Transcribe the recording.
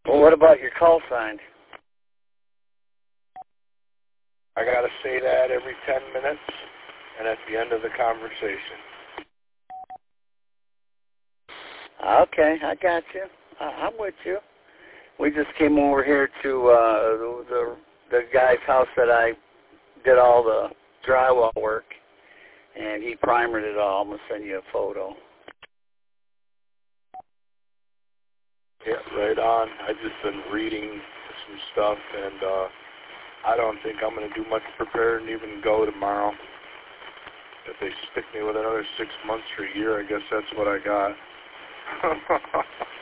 Well, what about your call sign? I got to say that every 10 minutes and at the end of the conversation. Okay, I got you. I'm with you. We just came over here to the guy's house that I did all the drywall work, and he primered it all. I'm going to send you a photo. Yeah, right on. I've just been reading some stuff, and I don't think I'm going to do much preparing and even go tomorrow. If they stick me with another 6 months or a year, I guess that's what I got.